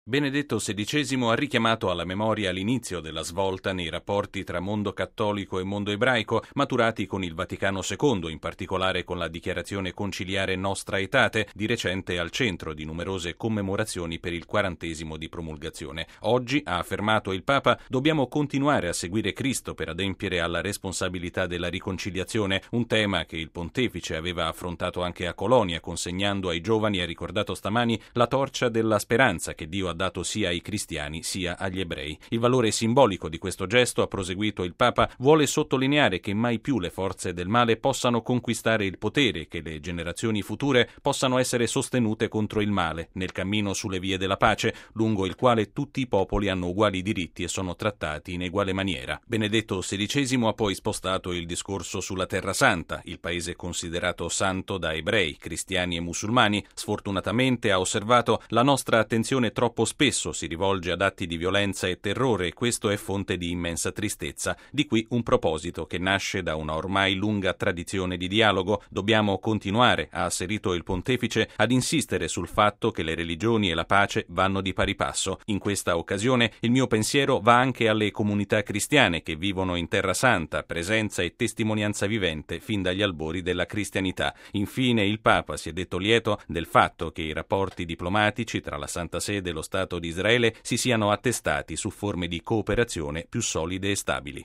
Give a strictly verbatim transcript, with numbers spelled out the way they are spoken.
Benedetto sedicesimo ha richiamato alla memoria l'inizio della svolta nei rapporti tra mondo cattolico e mondo ebraico, maturati con il Vaticano secondo, in particolare con la dichiarazione conciliare Nostra Aetate, di recente al centro di numerose commemorazioni per il quarantesimo di promulgazione. Oggi, ha affermato il Papa, dobbiamo continuare a seguire Cristo per adempiere alla responsabilità della riconciliazione, un tema che il Pontefice aveva affrontato anche a Colonia, consegnando ai giovani, ha ricordato stamani, la torcia della speranza che Dio ha dato sia ai cristiani sia agli ebrei. Il valore simbolico di questo gesto, ha proseguito il Papa, vuole sottolineare che mai più le forze del male possano conquistare il potere, che le generazioni future possano essere sostenute contro il male, nel cammino sulle vie della pace, lungo il quale tutti i popoli hanno uguali diritti e sono trattati in eguale maniera. Benedetto sedicesimo ha poi spostato il discorso sulla Terra Santa, il paese considerato santo da ebrei, cristiani e musulmani. Sfortunatamente, ha osservato, la nostra attenzione troppo spesso si rivolge ad atti di violenza e terrore e questo è fonte di immensa tristezza. Di qui un proposito che nasce da una ormai lunga tradizione di dialogo. Dobbiamo continuare, ha asserito il Pontefice, ad insistere sul fatto che le religioni e la pace vanno di pari passo. In questa occasione il mio pensiero va anche alle comunità cristiane che vivono in Terra Santa, presenza e testimonianza vivente fin dagli albori della cristianità. Infine il Papa si è detto lieto del fatto che i rapporti diplomatici tra la Santa Sede e lo Stato di Israele si siano attestati su forme di cooperazione più solide e stabili.